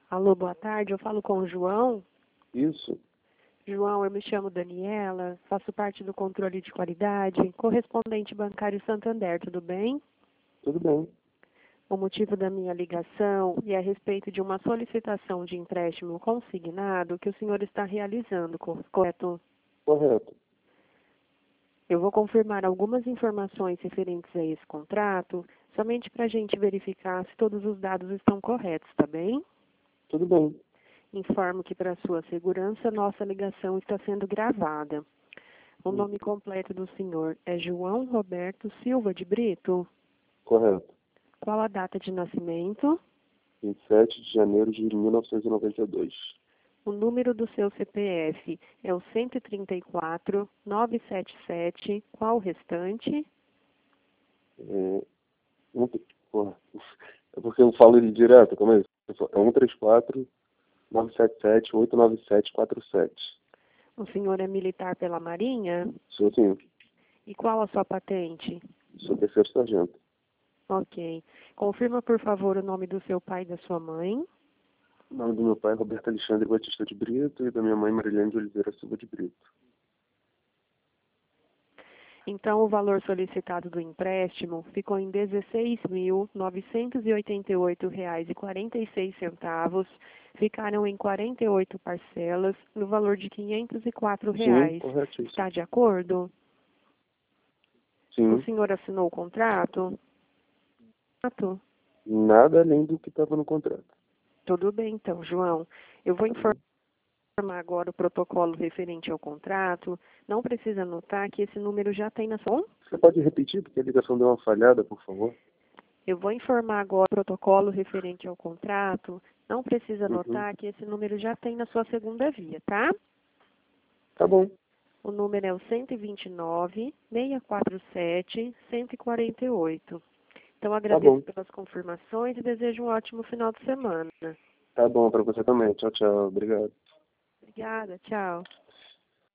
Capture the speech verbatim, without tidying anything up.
Alô, boa tarde. Eu falo com o João. Isso. João, eu me chamo Daniela, faço parte do controle de qualidade, correspondente bancário Santander, tudo bem? Tudo bem. O motivo da minha ligação é a respeito de uma solicitação de empréstimo consignado que o senhor está realizando, co- correto? Correto. Eu vou confirmar algumas informações referentes a esse contrato, somente para a gente verificar se todos os dados estão corretos, tá bem? Tudo bem. Informo que, para sua segurança, nossa ligação está sendo gravada. O Hum. nome completo do senhor é João Roberto Silva de Brito. Correto. Qual a data de nascimento? vinte e sete de janeiro de mil novecentos e noventa e dois. O número do seu C P F é o cento e trinta e quatro, novecentos e setenta e sete. Qual o restante? É, um, porra, é porque eu falo ele direto, como é isso? É um três quatro, nove sete sete, oito nove sete quatro sete. O senhor é militar pela Marinha? Sou sim. E qual a sua patente? Sou terceiro sargento. Ok. Confirma, por favor, o nome do seu pai e da sua mãe. O nome do meu pai é Roberto Alexandre Batista de Brito e da minha mãe Marilene de Oliveira Silva de Brito. Então, o valor solicitado do empréstimo ficou em dezesseis mil novecentos e oitenta e oito reais e quarenta e seis centavos. Ficaram em quarenta e oito parcelas, no valor de quinhentos e quatro Sim, reais. corretíssimo. Está de acordo? O Sim. senhor assinou o contrato? Contrato? Nada além do que estava no contrato. Tudo bem, então, João. Eu vou Tá bom? informar agora o protocolo referente ao contrato. Não precisa anotar que esse número já tem na sua... Você pode repetir, porque a ligação deu uma falhada, por favor? Eu vou informar agora o protocolo referente ao contrato. Não precisa Uhum. anotar que esse número já tem na sua segunda via, tá? Tá bom. O número é o cento e vinte e nove, seiscentos e quarenta e sete, cento e quarenta e oito. Então, Tá agradeço bom. pelas confirmações e desejo um ótimo final de semana. Tá bom para você também. Tchau, tchau. Obrigado. Obrigada, tchau.